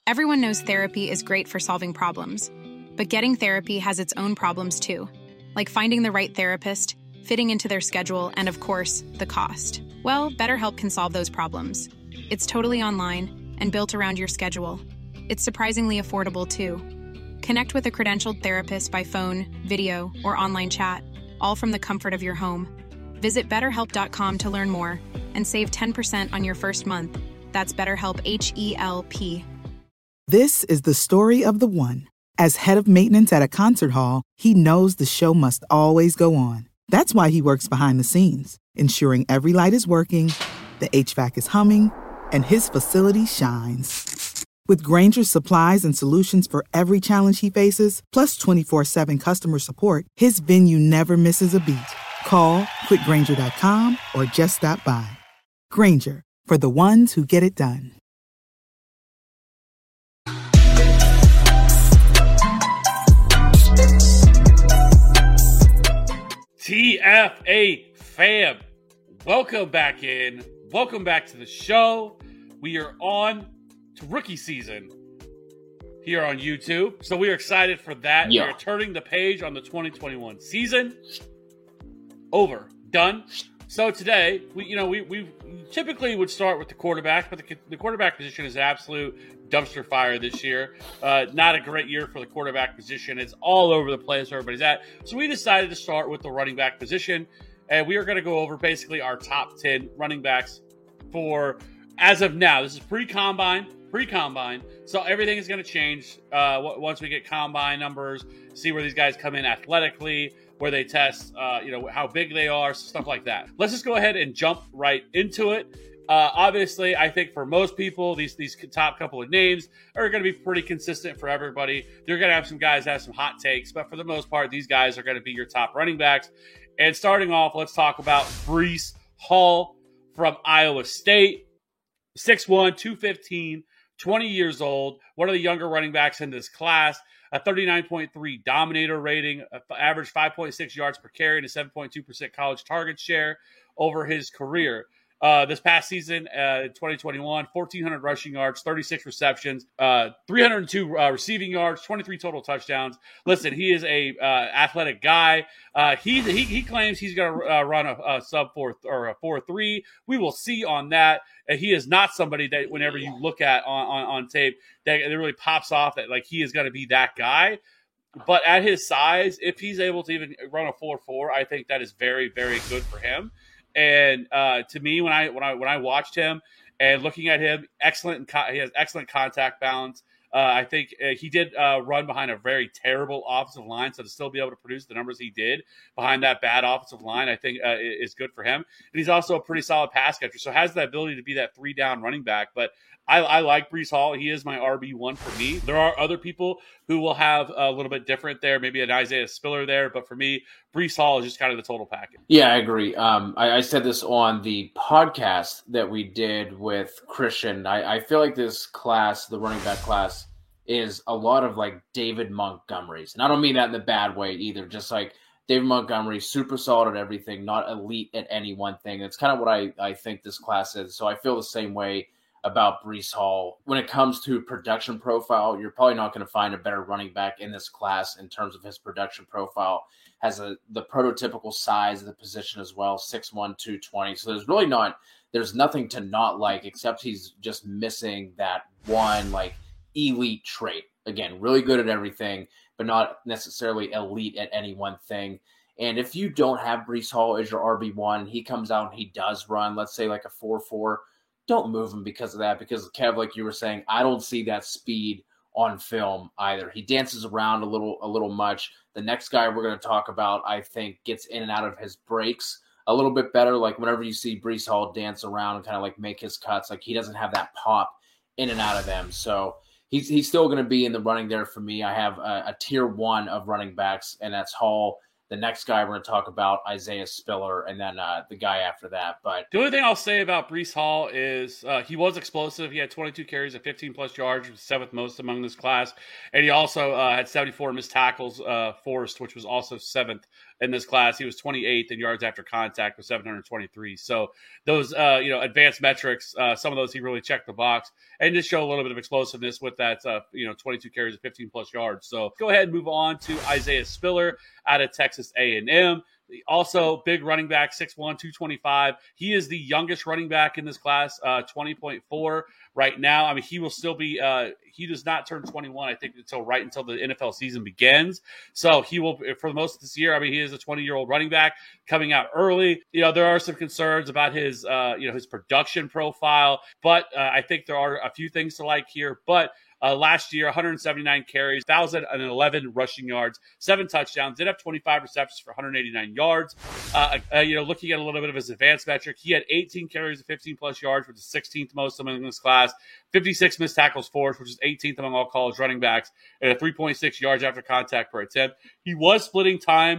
Everyone knows therapy is great for solving problems, but getting therapy has its own problems too, like finding the right therapist, fitting into their schedule, and of course, the cost. Well, BetterHelp can solve those problems. It's totally online and built around your schedule. It's surprisingly affordable too. Connect with a credentialed therapist by phone, video, or online chat, all from the comfort of your home. Visit BetterHelp.com to learn more and save 10% on your first month. That's BetterHelp, H-E-L-P. This is the story of the one. As head of maintenance at a concert hall, he knows the show must always go on. That's why he works behind the scenes, ensuring every light is working, the HVAC is humming, and his facility shines. With Grainger's supplies and solutions for every challenge he faces, plus 24/7 customer support, his venue never misses a beat. Call quickgrainger.com or just stop by. Grainger, for the ones who get it done. TFA fam, welcome back in. Welcome back to the show. We are on to rookie season here on YouTube, so we are excited for that. Yeah. We are turning the page on the 2021 season. Over, done. So today, we typically would start with the quarterback, but the quarterback position is an absolute dumpster fire this year. Not a great year for the quarterback position. It's all over the place where everybody's at. So we decided to start with the running back position, and we are going to go over basically our top 10 running backs for, as of now. This is pre-combine. So everything is going to change once we get combine numbers, see where these guys come in athletically, where they test, how big they are, stuff like that. Let's just go ahead and jump right into it. Obviously, I think for most people, these top couple of names are going to be pretty consistent for everybody. You're going to have some guys that have some hot takes, but for the most part, these guys are going to be your top running backs. And starting off, let's talk about Breece Hall from Iowa State. 6'1", 215, 20 years old, one of the younger running backs in this class. A 39.3 Dominator rating, average 5.6 yards per carry, and a 7.2% college target share over his career. This past season, 2021, 1,400 rushing yards, 36 receptions, 302 receiving yards, 23 total touchdowns. Listen, he is a athletic guy. He claims he's going to run a sub 4 or a 4.3. We will see on that. He is not somebody that whenever you look at on tape that it really pops off that like he is going to be that guy. But at his size, if he's able to even run a 4.4, I think that is very, very good for him. And to me, when I watched him and looking at him, he has excellent contact balance. I think he did run behind a very terrible offensive line, so to still be able to produce the numbers he did behind that bad offensive line, I think is good for him. And he's also a pretty solid pass catcher, so has the ability to be that 3-down running back. But I like Breece Hall. He is my RB1 for me. There are other people who will have a little bit different there, maybe an Isaiah Spiller there, but for me, Breece Hall is just kind of the total package. Yeah, I agree. I said this on the podcast that we did with Christian. I feel like this class, the running back class, is a lot of like David Montgomery's. And I don't mean that in the bad way either. Just like David Montgomery, super solid at everything, not elite at any one thing. That's kind of what I think this class is. So I feel the same way about Breece Hall. When it comes to production profile, you're probably not going to find a better running back in this class in terms of his production profile. Has the prototypical size of the position as well, 6'1", 220. So there's nothing to not like, except he's just missing that one like elite trait. Again, really good at everything, but not necessarily elite at any one thing. And if you don't have Breece Hall as your RB1, he comes out and he does run, let's say like a 4.4, don't move him because of that. Because Kev, like you were saying, I don't see that speed on film either. He dances around a little much. The next guy we're going to talk about, I think, gets in and out of his breaks a little bit better. Like whenever you see Breece Hall dance around and kind of like make his cuts, like he doesn't have that pop in and out of them. So he's still going to be in the running there for me. I have a tier 1 of running backs, and that's Hall. The next guy we're going to talk about, Isaiah Spiller, and then the guy after that. But the only thing I'll say about Breece Hall is he was explosive. He had 22 carries at 15-plus yards, which was 7th most among this class. And he also had 74 missed tackles forced, which was also 7th in this class. He was 28th in yards after contact with 723. So those, advanced metrics, some of those he really checked the box and just show a little bit of explosiveness with that, 22 carries of 15 plus yards. So go ahead and move on to Isaiah Spiller out of Texas A&M. Also, big running back, 6'1", 225. He is the youngest running back in this class, 20.4 right now. I mean, he will still be he does not turn 21, I think, until the NFL season begins. So he will, for most of this year, I mean, he is a 20-year-old running back coming out early. There are some concerns about his, his production profile, but I think there are a few things to like here. But last year, 179 carries, 1,011 rushing yards, 7 touchdowns, did have 25 receptions for 189 yards. Looking at a little bit of his advanced metric, he had 18 carries of 15-plus yards, which is 16th most among this class, 56 missed tackles forced, which is 18th among all college running backs, and a 3.6 yards after contact per attempt. He was splitting time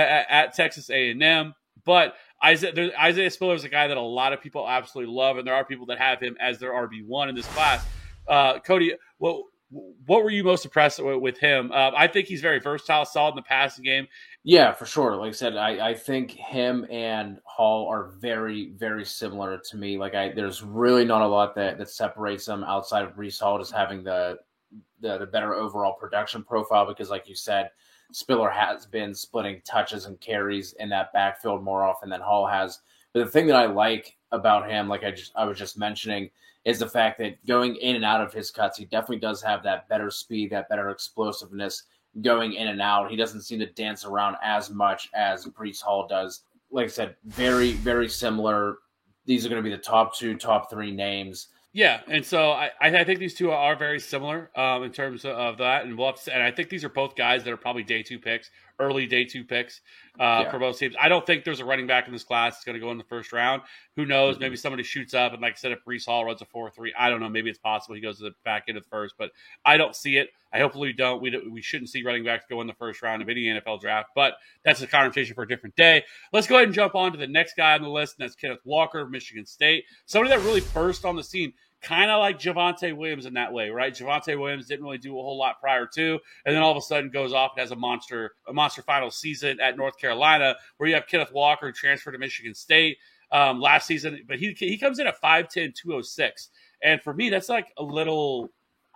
at Texas A&M, but Isaiah Spiller is a guy that a lot of people absolutely love, and there are people that have him as their RB1 in this class. Cody, what were you most impressed with him? I think he's very versatile, solid in the passing game. Yeah, for sure. Like I said, I think him and Hall are very, very similar to me. There's really not a lot that separates them outside of Breece Hall just having the better overall production profile because, like you said, Spiller has been splitting touches and carries in that backfield more often than Hall has. But the thing that I like about him, like I was just mentioning, is the fact that going in and out of his cuts, he definitely does have that better speed, that better explosiveness going in and out. He doesn't seem to dance around as much as Breece Hall does. Like I said, very, very similar. These are going to be the top 2, top 3 names. Yeah, and so I think these two are very similar in terms of that, and I think these are both guys that are probably day 2 picks, early day 2 picks for both teams. I don't think there's a running back in this class that's going to go in the first round. Who knows? Mm-hmm. Maybe somebody shoots up, and like I said, if Breece Hall runs a 4.3, I don't know. Maybe it's possible he goes to the back end of the first, but I don't see it. I hopefully we don't. We shouldn't see running backs go in the first round of any NFL draft, but that's a conversation for a different day. Let's go ahead and jump on to the next guy on the list, and that's Kenneth Walker of Michigan State. Somebody that really burst on the scene, kind of like Javonte Williams in that way, right? Javonte Williams didn't really do a whole lot prior to, and then all of a sudden goes off and has a monster final season at North Carolina, where you have Kenneth Walker who transferred to Michigan State last season, but he comes in at 5'10", 206. And for me, that's like a little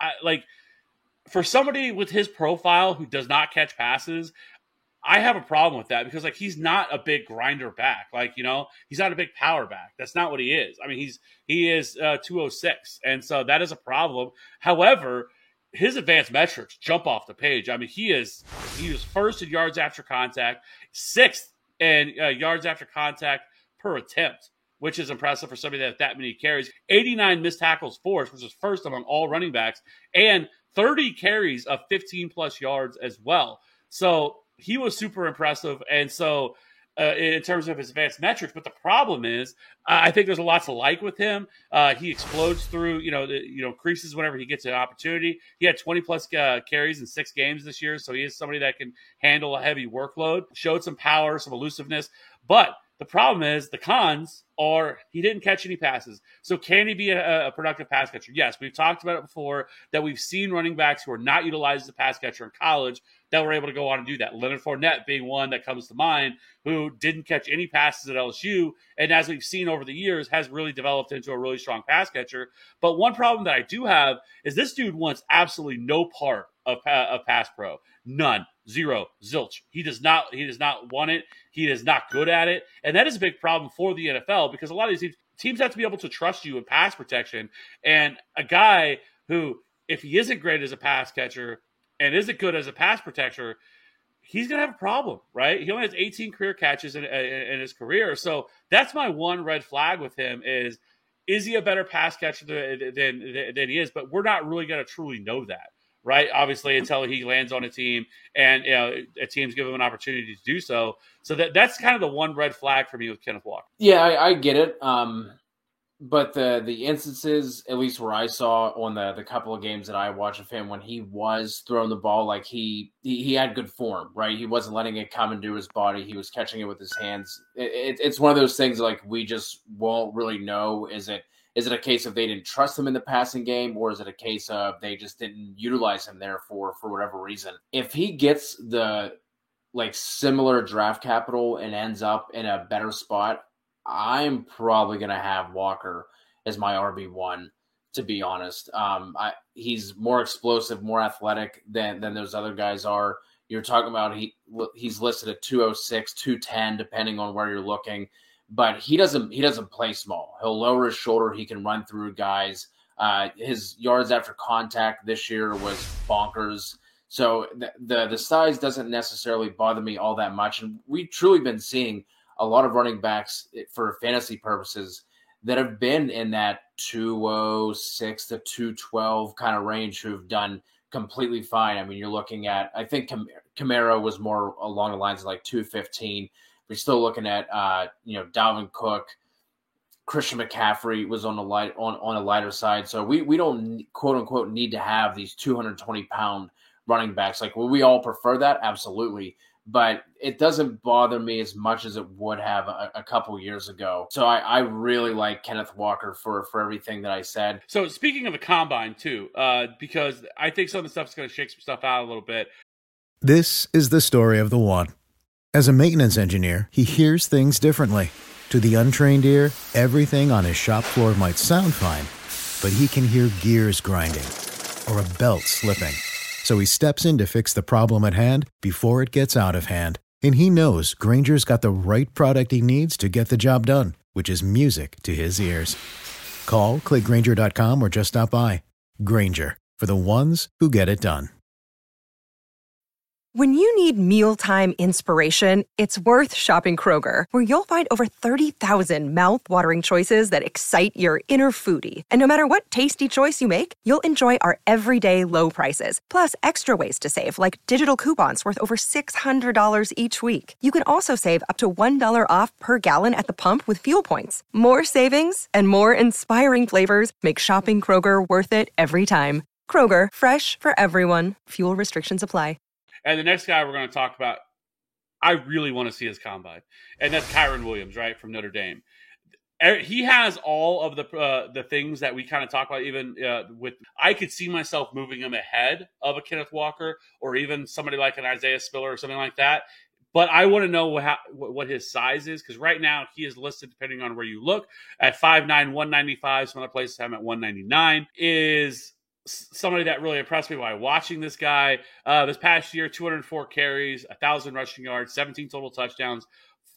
for somebody with his profile who does not catch passes, I have a problem with that because he's not a big grinder back. He's not a big power back. That's not what he is. I mean, he is 206. And so that is a problem. However, his advanced metrics jump off the page. I mean, he was first in yards after contact, 6th in yards after contact per attempt, which is impressive for somebody that has that many carries. 89 missed tackles forced, which is first among all running backs, and 30 carries of 15-plus yards as well. So he was super impressive, and so in terms of his advanced metrics. But the problem is, I think there's a lot to like with him. He explodes through, creases whenever he gets an opportunity. He had 20-plus carries in 6 games this year, so he is somebody that can handle a heavy workload. Showed some power, some elusiveness, but the problem is the cons are he didn't catch any passes. So can he be a productive pass catcher? Yes, we've talked about it before that we've seen running backs who are not utilized as a pass catcher in college that were able to go on and do that. Leonard Fournette being one that comes to mind, who didn't catch any passes at LSU, and as we've seen over the years, has really developed into a really strong pass catcher. But one problem that I do have is this dude wants absolutely no part of pass pro. None. Zero. Zilch. He does not want it. He is not good at it. And that is a big problem for the NFL because a lot of these teams have to be able to trust you in pass protection. And a guy who, if he isn't great as a pass catcher and isn't good as a pass protector, he's going to have a problem, right? He only has 18 career catches in his career. So that's my one red flag with him is he a better pass catcher than he is? But we're not really going to truly know that. Right, obviously, until he lands on a team and a team's give him an opportunity to do so. So that's kind of the one red flag for me with Kenneth Walker. Yeah, I get it. But the instances, at least where I saw on the couple of games that I watched of him when he was throwing the ball, he had good form, right? He wasn't letting it come into his body. He was catching it with his hands. It's one of those things we just won't really know. Is it a case of they didn't trust him in the passing game, or is it a case of they just didn't utilize him there for whatever reason? If he gets the like similar draft capital and ends up in a better spot, I'm probably going to have Walker as my RB1, to be honest. He's more explosive, more athletic than those other guys are. You're talking about he's listed at 206, 210, depending on where you're looking. But he doesn't play small. He'll lower his shoulder. He can run through guys. His yards after contact this year was bonkers. So the size doesn't necessarily bother me all that much. And we've truly been seeing a lot of running backs for fantasy purposes that have been in that 206 to 212 kind of range who've done completely fine. I mean, you're looking at, I think Kamara was more along the lines of like 215. We're still looking at, Dalvin Cook, Christian McCaffrey was on a lighter side. So we don't quote unquote need to have these 220 pound running backs. Like, will we all prefer that? Absolutely. But it doesn't bother me as much as it would have a couple years ago. So I really like Kenneth Walker for everything that I said. So speaking of the combine too, because I think some of the stuff's going to shake some stuff out a little bit. This is the story of the one. As a maintenance engineer, he hears things differently. To the untrained ear, everything on his shop floor might sound fine, but he can hear gears grinding or a belt slipping. So he steps in to fix the problem at hand before it gets out of hand. And he knows Grainger's got the right product he needs to get the job done, which is music to his ears. Call, click Grainger.com, or just stop by. Grainger, for the ones who get it done. When you need mealtime inspiration, it's worth shopping Kroger, where you'll find over 30,000 mouth-watering choices that excite your inner foodie. And no matter what tasty choice you make, you'll enjoy our everyday low prices, plus extra ways to save, like digital coupons worth over $600 each week. You can also save up to $1 off per gallon at the pump with fuel points. More savings and more inspiring flavors make shopping Kroger worth it every time. Kroger, fresh for everyone. Fuel restrictions apply. And the next guy we're going to talk about, I really want to see his combine. And that's Kyren Williams, right, from Notre Dame. He has all of the things that we kind of talk about, even with – I could see myself moving him ahead of a Kenneth Walker or even somebody like an Isaiah Spiller or something like that. But I want to know what his size is, because right now he is listed, depending on where you look, at 5'9", 195. Some other places have him at 199. Is – somebody that really impressed me by watching this guy. This past year, 204 carries, 1,000 rushing yards, 17 total touchdowns,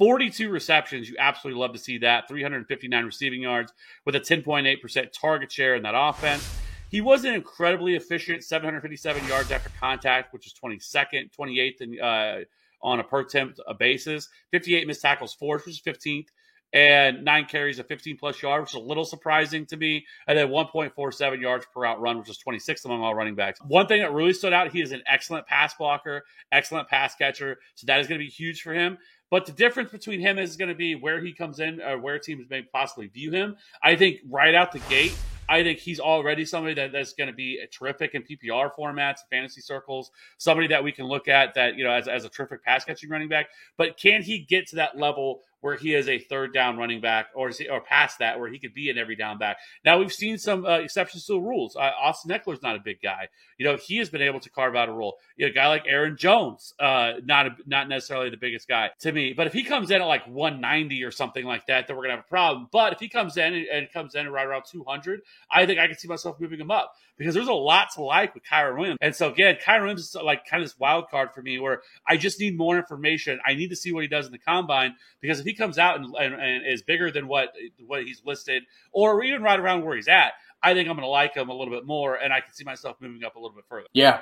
42 receptions. You absolutely love to see that. 359 receiving yards with a 10.8% target share in that offense. He wasn't incredibly efficient, 757 yards after contact, which is 22nd, 28th on a per attempt basis. 58 missed tackles forced, which is 15th. And 9 carries of 15-plus yards, which is a little surprising to me. And then 1.47 yards per out run, which is 26th among all running backs. One thing that really stood out, he is an excellent pass blocker, excellent pass catcher. So that is going to be huge for him. But the difference between him is going to be where he comes in, or where teams may possibly view him. I think right out the gate, I think he's already somebody that's going to be terrific in PPR formats, fantasy circles, somebody that we can look at that, as a terrific pass catching running back. But can he get to that level where he is a third down running back, or past that, where he could be an every down back? Now, we've seen some exceptions to the rules. Austin Eckler's not a big guy. He has been able to carve out a role. A guy like Aaron Jones, not necessarily the biggest guy to me. But if he comes in at like 190 or something like that, then we're going to have a problem. But if he comes in and comes in right around 200, I think I can see myself moving him up, because there's a lot to like with Kyren Williams. And so, again, Kyren Williams is like kind of this wild card for me, where I just need more information. I need to see what he does in the combine, because if he comes out and is bigger than what he's listed, or even right around where he's at, I think I'm going to like him a little bit more, and I can see myself moving up a little bit further. Yeah,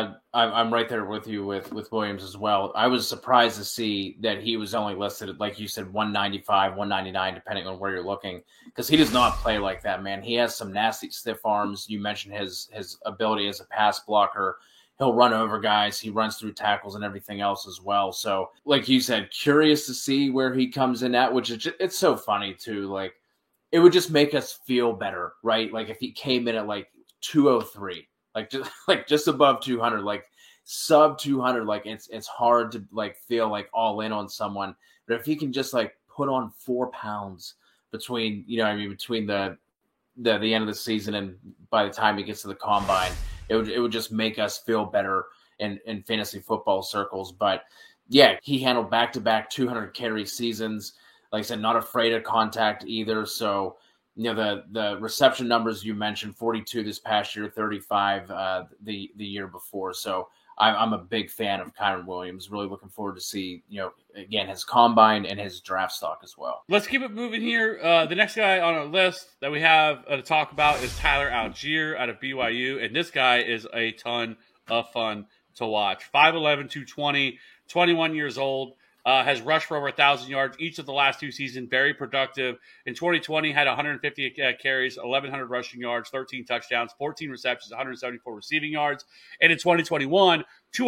I'm right there with you with Williams as well. I was surprised to see that he was only listed at, like you said, 195, 199, depending on where you're looking, because he does not play like that, man. He has some nasty stiff arms. You mentioned his ability as a pass blocker. He'll run over guys. He runs through tackles and everything else as well. So, like you said, curious to see where he comes in at, which it's so funny too. Like, it would just make us feel better, right? Like if he came in at like 203, just above 200, like sub 200, like it's hard to like feel like all in on someone. But if he can just like put on 4 pounds between the end of the season and by the time he gets to the combine, it would just make us feel better in fantasy football circles. But yeah, he handled back-to-back 200 carry seasons. Like I said, not afraid of contact either. So, the reception numbers you mentioned, 42 this past year, 35 the year before. So I'm a big fan of Kyren Williams. Really looking forward to see, again, his combine and his draft stock as well. Let's keep it moving here. The next guy on our list that we have to talk about is Tyler Algier out of BYU. And this guy is a ton of fun to watch. 5'11", 220, 21 years old. Has rushed for over 1,000 yards each of the last 2 seasons. Very productive. In 2020, had 150 carries, 1,100 rushing yards, 13 touchdowns, 14 receptions, 174 receiving yards. And in 2021,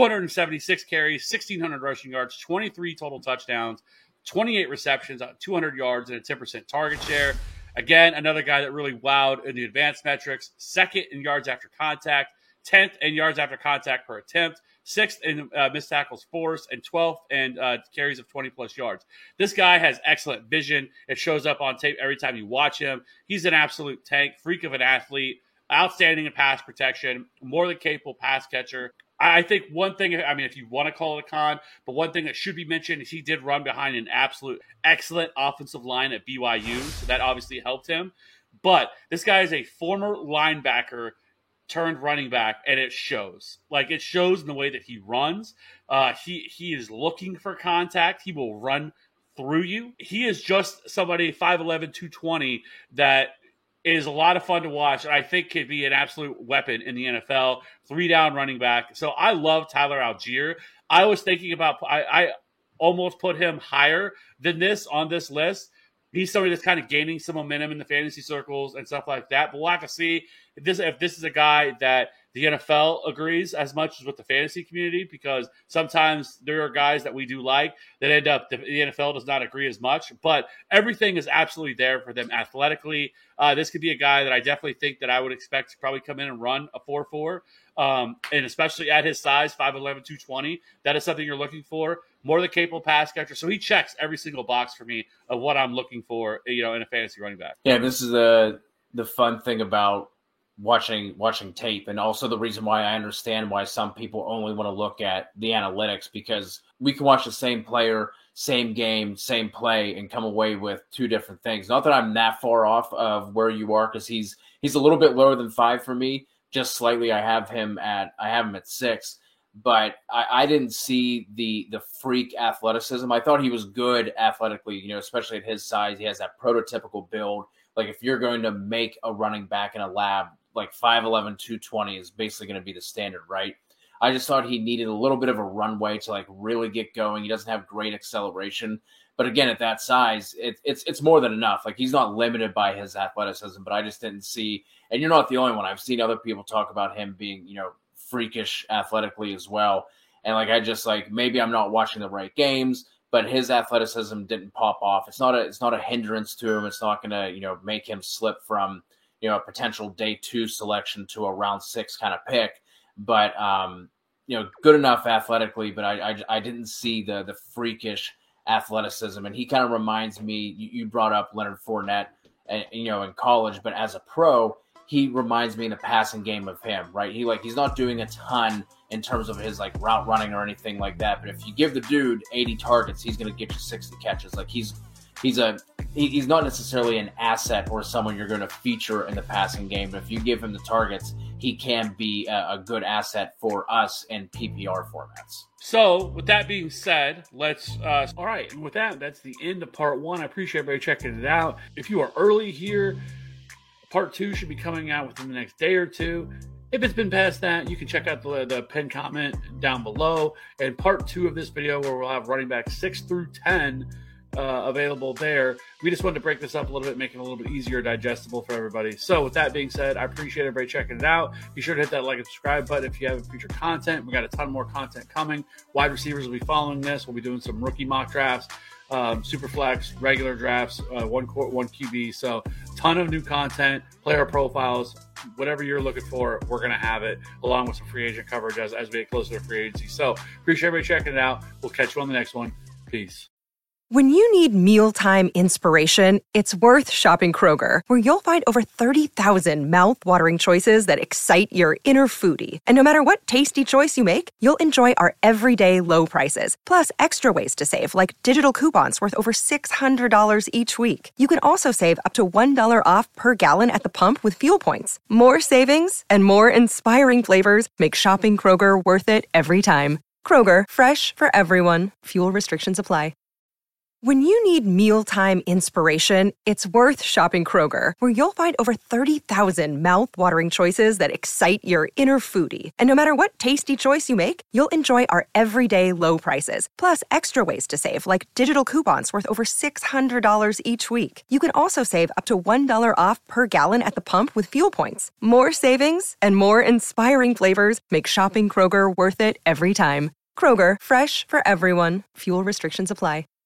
276 carries, 1,600 rushing yards, 23 total touchdowns, 28 receptions, 200 yards, and a 10% target share. Again, another guy that really wowed in the advanced metrics. 2nd in yards after contact, 10th in yards after contact per attempt, 6th in missed tackles forced, and 12th in carries of 20-plus yards. This guy has excellent vision. It shows up on tape every time you watch him. He's an absolute tank, freak of an athlete, outstanding in pass protection, more than capable pass catcher. I think one thing, if you want to call it a con, but one thing that should be mentioned is he did run behind an absolute excellent offensive line at BYU, so that obviously helped him. But this guy is a former linebacker turned running back, and it shows. Like, it shows in the way that he runs. He is looking for contact. He will run through you. He is just somebody, 5'11", 220, that is a lot of fun to watch, and I think could be an absolute weapon in the NFL. 3-down running back. So I love Tyler Algier. I was thinking about, I almost put him higher than this on this list. He's somebody that's kind of gaining some momentum in the fantasy circles and stuff like that. But we'll have to see if this is a guy that the NFL agrees as much as with the fantasy community, because sometimes there are guys that we do like that end up, the NFL does not agree as much. But everything is absolutely there for them athletically. This could be a guy that I definitely think that I would expect to probably come in and run a 4.4. And especially at his size, 5'11", 220, that is something you're looking for. More than capable pass catcher. So he checks every single box for me of what I'm looking for, in a fantasy running back. Yeah, this is the fun thing about watching tape, and also the reason why I understand why some people only want to look at the analytics, because we can watch the same player, same game, same play, and come away with 2 different things. Not that I'm that far off of where you are, because he's a little bit lower than 5 for me, just slightly. I have him at 6. But I didn't see the freak athleticism. I thought he was good athletically, especially at his size. He has that prototypical build. Like, if you're going to make a running back in a lab, like 5'11", 220 is basically going to be the standard, right? I just thought he needed a little bit of a runway to, like, really get going. He doesn't have great acceleration. But again, at that size, it's more than enough. Like, he's not limited by his athleticism, but I just didn't see, and you're not the only one. I've seen other people talk about him being, freakish athletically as well. And maybe I'm not watching the right games, but his athleticism didn't pop off. It's not a hindrance to him. It's not going to, make him slip from, a potential day 2 selection to a round 6 kind of pick. But, good enough athletically, but I didn't see the freakish athleticism. And he kind of reminds me, you brought up Leonard Fournette, in college, but as a pro, he reminds me in the passing game of him, right? He's not doing a ton in terms of his route running or anything like that. But if you give the dude 80 targets, he's going to get you 60 catches. He's not necessarily an asset or someone you're going to feature in the passing game. But if you give him the targets, he can be a good asset for us in PPR formats. So, with that being said, let's, all right. And with that, that's the end of part 1. I appreciate everybody checking it out. If you are early here, part 2 should be coming out within the next day or 2. If it's been past that, you can check out the pinned comment down below. And part 2 of this video, where we'll have running back 6 through 10 available there. We just wanted to break this up a little bit, make it a little bit easier digestible for everybody. So with that being said, I appreciate everybody checking it out. Be sure to hit that like and subscribe button if you have future content. We got a ton more content coming. Wide receivers will be following this. We'll be doing some rookie mock drafts, super flex, regular drafts, one QB. So ton of new content, player profiles, whatever you're looking for, we're going to have it, along with some free agent coverage as we get closer to free agency. So appreciate everybody checking it out. We'll catch you on the next one. Peace. When you need mealtime inspiration, it's worth shopping Kroger, where you'll find over 30,000 mouth-watering choices that excite your inner foodie. And no matter what tasty choice you make, you'll enjoy our everyday low prices, plus extra ways to save, like digital coupons worth over $600 each week. You can also save up to $1 off per gallon at the pump with fuel points. More savings and more inspiring flavors make shopping Kroger worth it every time. Kroger, fresh for everyone. Fuel restrictions apply. When you need mealtime inspiration, it's worth shopping Kroger, where you'll find over 30,000 mouth-watering choices that excite your inner foodie. And no matter what tasty choice you make, you'll enjoy our everyday low prices, plus extra ways to save, like digital coupons worth over $600 each week. You can also save up to $1 off per gallon at the pump with fuel points. More savings and more inspiring flavors make shopping Kroger worth it every time. Kroger, fresh for everyone. Fuel restrictions apply.